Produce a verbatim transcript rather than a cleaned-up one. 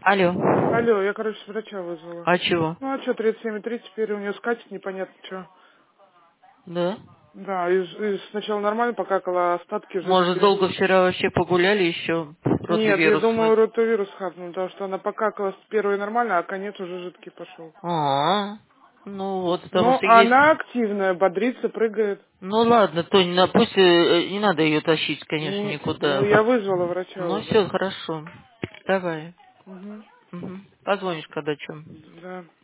Алло. Алло, я, короче, с врача вызвала. А чего? Ну, а что, тридцать семь и три теперь у нее скачет, непонятно что. Да? Да, и, и сначала нормально покакала, а остатки Может, жидкие. долго вчера вообще погуляли еще Нет, я ротовирус думаю, смыть? ротовирус хапнул, потому что она покакала с первой нормально, а конец уже жидкий пошел. А, ну вот, потому Ну, что а есть... она активная, бодрится, прыгает. Ну ладно, Тонь, на- пусть э, не надо ее тащить, конечно, Не- ну, никуда. я вызвала врача Ну уже. все, хорошо. Давай. Угу. Мгм. Позвонишь, когда что. Да.